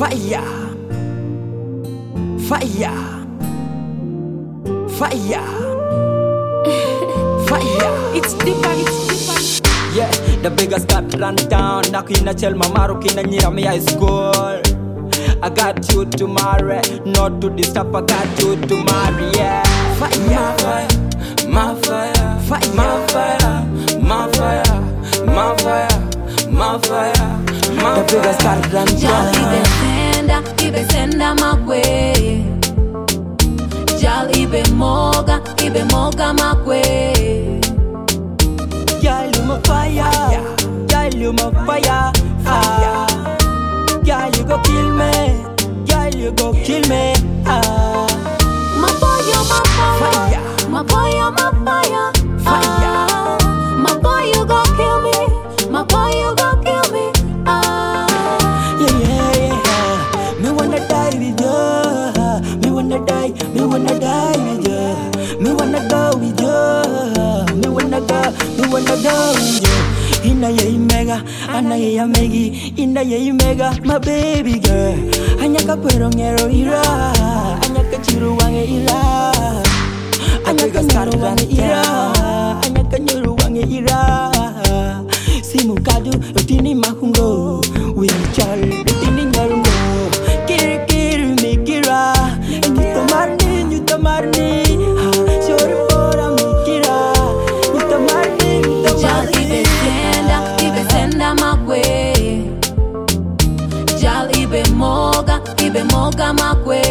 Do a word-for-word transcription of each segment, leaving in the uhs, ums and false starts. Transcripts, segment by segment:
Fire, fire, fire, fire. It's deeper, it's deeper. Yeah, the biggest got run down. Nakina chel mamaru kina nyira me high school. I got you to marry, not to disturb. I got you to marry. Yeah, fire, My fire, fire, my fire, my fire, my fire, my fire, my the biggest got run Jal ibe down. senda, ibe senda makwe. Jal ibe moga, ibe moga makwe. Girl, you my fire, girl, you my fire, fire. Girl, you go kill me, girl, you go kill me. Ah, My boy, you're my fire. fire, My boy, you're my fire. Fire. Ah, my boy, you gon' kill me. My boy, you gon' kill me. Ah, yeah, yeah, yeah. Me wanna die with you, me wanna die, me wanna die with you, me wanna go with you, me wanna go, me wanna go with you. Inna ye mega, anna ye amegi, inna ye mega, my baby girl. Anyaka kwerongero ira, anyaka chiru wange ira. Anyaka nyuru wange ira, anyaka nyuru wange ira. Simu kadu, yotini mahungo, wichal, yotini nyarungo. Kiri kiri mikira, nyuta marni, nyuta marni. Sorry for a mikira, nyuta marni, nyuta Jal marni. ibe senda, ibe senda makwe. Jal ibe moga, ibe moga makwe.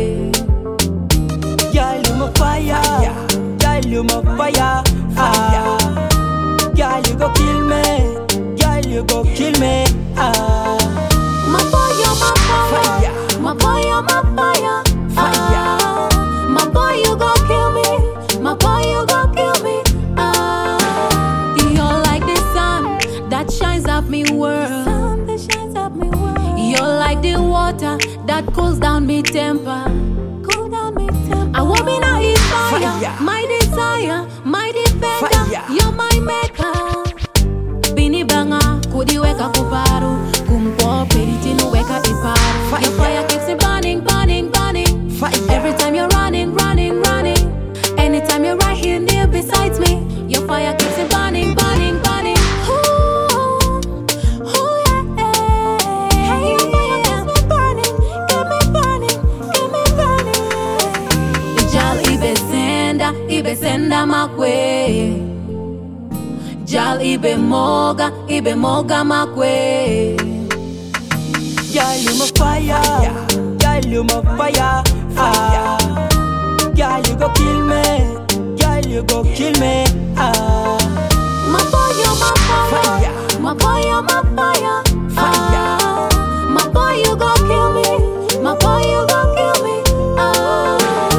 Girl, you my fire, girl, you my fire, fire. Girl, you go kill me, girl, you go kill me. Ah, My boy, you're my fire. fire, My boy, you're my fire. Ah, my boy, you gon' kill me. My boy, you gon' kill me. Ah, you're like the sun that shines up me world. Sun that shines up me world. You're like the water that cools down me temper. Cool down me temper. I want me now is fire. Fire. My desire, my defender. Fire. You're my maker. Bini banga, kudi weka kuparu. Kumpo peritinu weka iparu. Fire. Your fire keeps me burning, burning, burning. fire. Every time you're running, running, running. Anytime you're right here near beside me. Your fire keeps me burning, burning, burning. Ooh, ooh, yeah, yeah. Your fire keeps me burning, keep me burning, keep me burning. Jal ibe senda, ibe senda makwe. Jal ibe moga, ibe moga makwe. Girl, you my fire, girl, you my fire, fire. Girl, you go kill me, girl, you go kill me. Ah, My boy, you're my fire. Fire. My boy, you're my fire. Fire. Ah, my boy, you gon' kill me. My boy, you gon' kill me. Ah,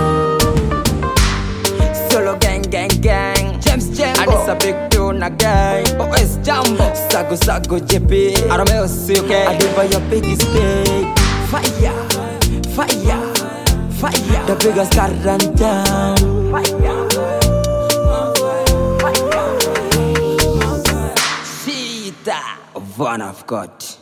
solo gang, gang, gang. James Jambo, and it's a big tune again. O S Jambo, Sago Sago J P. Arameo Suke, I deliver your biggest cake. Fire, fire, fire. The biggest got run down. Fire, fire. Sita, one of God.